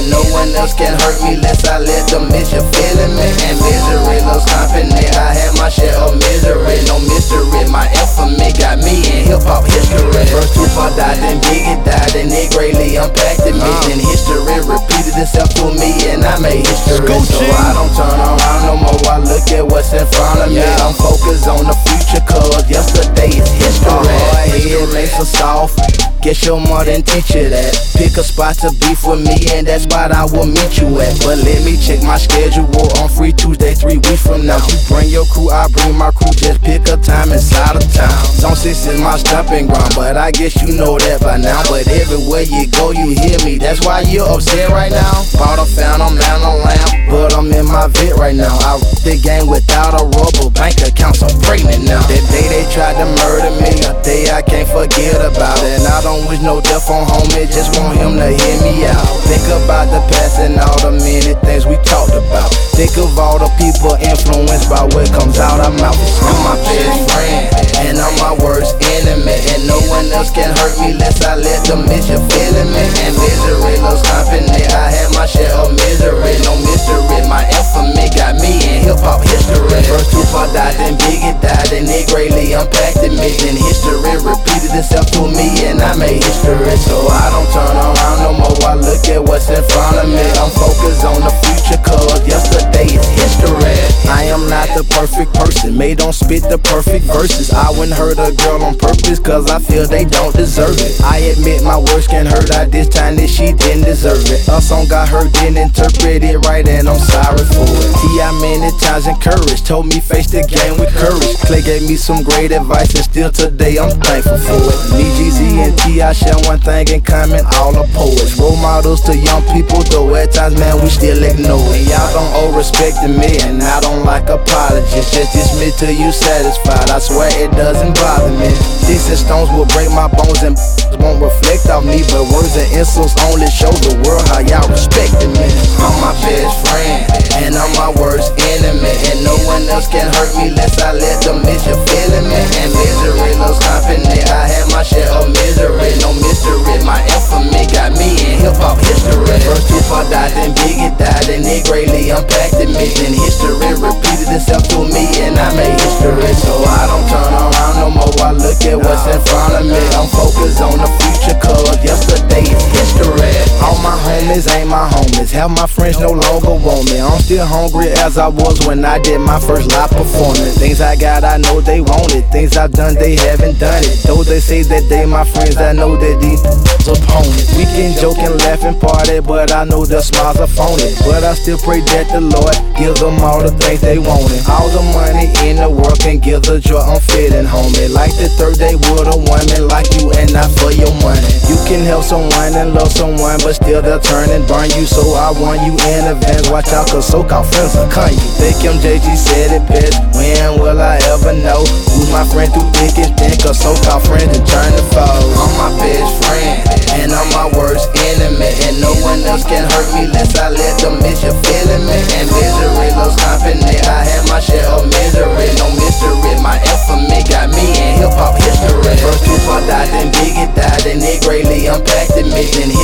and no one else can hurt me lest I let them miss you feeling me. And misery loves company, I had my share of misery. No mystery, my infamy got me in hip-hop history. First Tupac died, then Biggie died, and it greatly impacted me. Then history repeated itself to me, and I made history. So I don't turn around no more, I look at what's in front of me. I'm focused on the future, cause yesterday is history. Head lace are soft, guess your mother didn't teach you that. Pick a spot to beef with me, and that spot I will meet you at. But let me check my schedule, on free Tuesday 3 weeks from now. You bring your crew, I bring my crew, just pick a time inside of town. Zone 6 is my stomping ground, but I guess you know that by now. But everywhere you go, you hear me, that's why you're upset right now. Bought a fountain, man, a lamp, but I'm in my vid right now. I rock the game without a rubber, bank accounts are pregnant now. That day they tried to murder me, a day I can't forget about. And I don't wish no death on homie, just want him to hear me out. Think about the past and all the many things we talked about. Think of all the people influenced by what comes out of mouth. I'm my best friend, and I'm my worst enemy, and no one else can hurt me lest I let them miss you feeling me. And misery loves company, I had my share of misery. No mystery, my infamy got me in hip-hop history. First Tupac died, then Biggie died, and it greatly impacted me. Then history repeated itself to me, and I made history. So I don't turn around no more, I look at what's in front of me. I'm focused on the future, cause yesterday is history. I am not the perfect person, may don't spit the perfect verses. I wouldn't hurt a girl on purpose, cause I feel they don't deserve it. I admit my words can hurt her this time, that she didn't deserve it. A song got her, didn't interpret it right, and I'm sorry for it. T.I. many times encouraged, told me face the game with courage. Clay gave me some great advice, and still today I'm thankful for it. Me, G.Z. and T.I. share one thing in common, all are poets. Role models to young people, though at times, man, we still ignore it. Y'all don't owe respect to me, and I don't like apologies. Just dismiss till you satisfied, I swear it doesn't bother me. Sticks and stones will break my bones and won't reflect off me, but words and insults only show the world how y'all respecting me. I'm my best friend, and I'm my worst enemy, and no one else can hurt me lest I let them miss you feeling me. And misery loves company, I had my share of misery. No mystery, my infamy got me in hip-hop history. First Tupac died, then Biggie died, and it greatly impacted me. Then history repeated itself to me, and I made history. So I don't turn around no more, I look at what's in front of me. I'm focused on the future, cause yesterday is history. All my homies ain't my homies, have my friends no longer want me. I'm still hungry as I was when I did my first live performance. Things I got, I know they want it. Things I've done, they haven't done it. Though they say that they my friends, I know that these opponents. We can joke and laugh and party, but I know their smiles are phony. But I still pray that the Lord give them all the things they wanted. All the money in the world can give the joy I'm feeling, homie. Like the third day with a woman like you, and not for your money. You can help someone and love someone, but still they'll turn and burn you. So I warn you in advance, watch out, cause so-called friends will con you. Think MJG said it best, when will I ever know who's my friend through thick and thin, cause so-called friends and turn to foes. I'm my best friend, and I'm my worst enemy, and no one else can hurt me lest I let them miss you feeling me. And misery loves company, I had my share of misery. No mystery, my infamy got me in hip-hop history. First Tupac died, then Biggie died, and it greatly impacted me. Then